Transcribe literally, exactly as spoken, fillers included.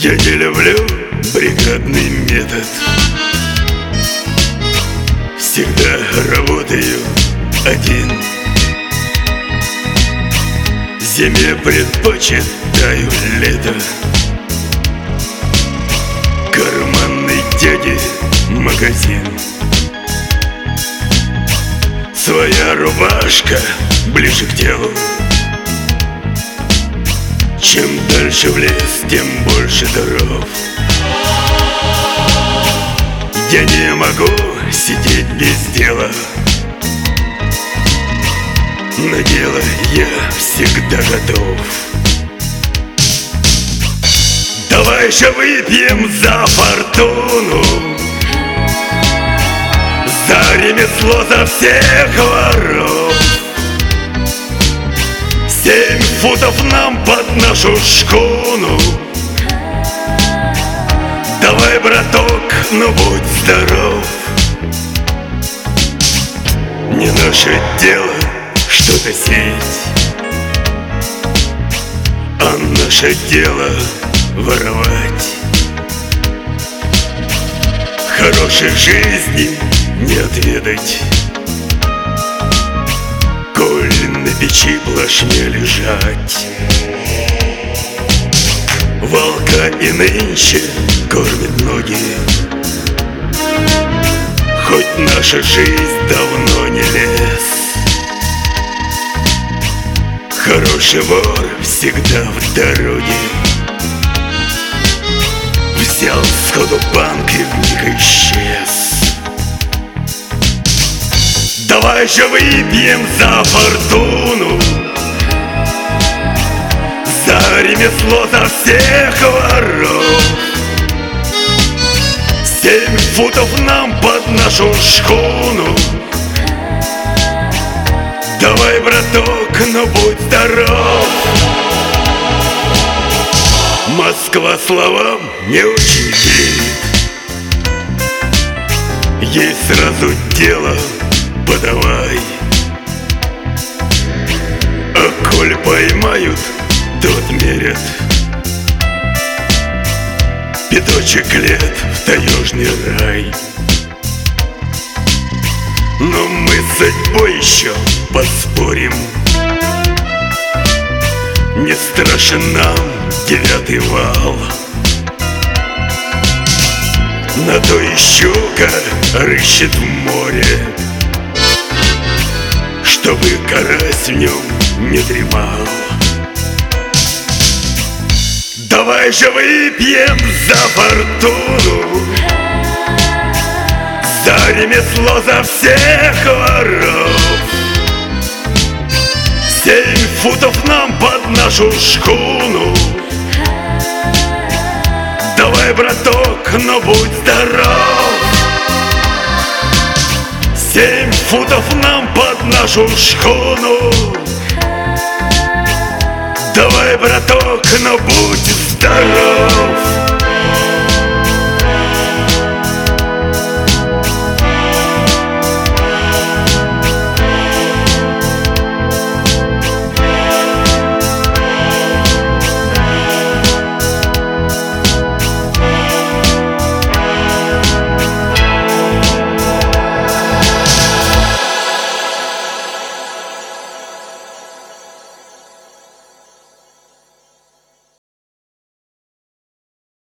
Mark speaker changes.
Speaker 1: Я не люблю бригадный метод. Всегда работаю один. Зиме предпочитаю лето. Карманный дяди магазин. Своя рубашка ближе к телу. Чем дальше в лес, тем больше дров. Я не могу сидеть без дела. На дело я всегда готов. Давай же выпьем за фортуну, за ремесло, за всех воров. Семь футов нам под нашу шкуну. Давай, браток, ну будь здоров. Не наше дело что-то сеять, а наше дело воровать. Хорошей жизни не отведать, коль на печи плашмя лежать. Волка и нынче кормят ноги, хоть наша жизнь давно не лес. Хороший вор всегда в дороге. Взял сходу банк и вмиг исчез. Давай же выпьем за фортуну, за ремесло, за всех воров. Семь футов нам под нашу шхуну. Давай, браток, ну будь здоров. Москва словам не очень верит. Ей сразу дело подавай. А коль поймают, то отмерят пяточек лет в таежный рай. Но мы с судьбой еще поспорим. Не страшен нам девятый вал. На то и щука рыщет в море, чтобы карась в нем не дремал. Давай же выпьем за фортуну, за ремесло, за всех воров. Семь футов нам под нашу шхуну. Давай, браток, ну будь здоров. Семь футов нам под нашу шхуну. Давай, браток, ну будь здоров.